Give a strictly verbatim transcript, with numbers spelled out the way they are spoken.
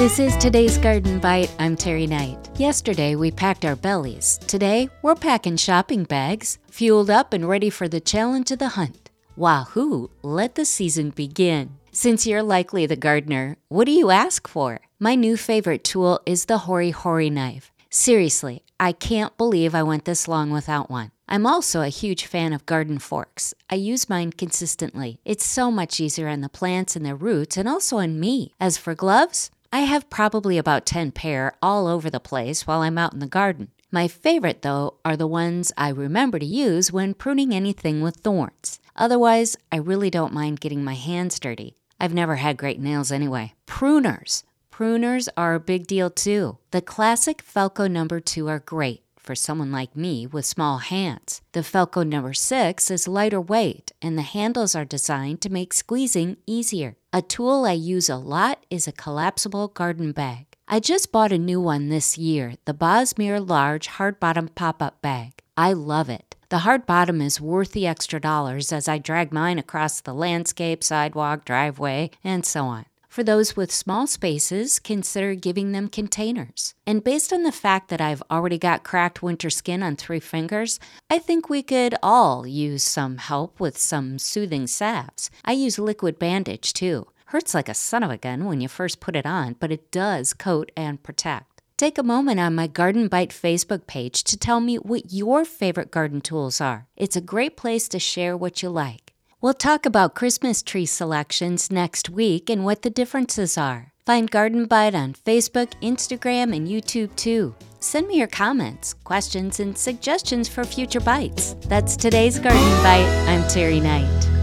This is today's Garden Bite. I'm Terry Knight. Yesterday, we packed our bellies. Today, we're packing shopping bags, fueled up and ready for the challenge of the hunt. Wahoo! Let the season begin. Since you're likely the gardener, what do you ask for? My new favorite tool is the Hori Hori knife. Seriously, I can't believe I went this long without one. I'm also a huge fan of garden forks. I use mine consistently. It's so much easier on the plants and their roots and also on me. As for gloves, I have probably about ten pair all over the place while I'm out in the garden. My favorite, though, are the ones I remember to use when pruning anything with thorns. Otherwise, I really don't mind getting my hands dirty. I've never had great nails anyway. Pruners. Pruners are a big deal too. The classic Felco number two are great for someone like me with small hands. The Felco number six is lighter weight and the handles are designed to make squeezing easier. A tool I use a lot is a collapsible garden bag. I just bought a new one this year, the Bosmere Large Hard Bottom Pop-Up Bag. I love it. The hard bottom is worth the extra dollars as I drag mine across the landscape, sidewalk, driveway, and so on. For those with small spaces, consider giving them containers. And based on the fact that I've already got cracked winter skin on three fingers, I think we could all use some help with some soothing salves. I use liquid bandage too. Hurts like a son of a gun when you first put it on, but it does coat and protect. Take a moment on my Garden Bite Facebook page to tell me what your favorite garden tools are. It's a great place to share what you like. We'll talk about Christmas tree selections next week and what the differences are. Find Garden Bite on Facebook, Instagram, and YouTube too. Send me your comments, questions, and suggestions for future bites. That's today's Garden Bite. I'm Terry Knight.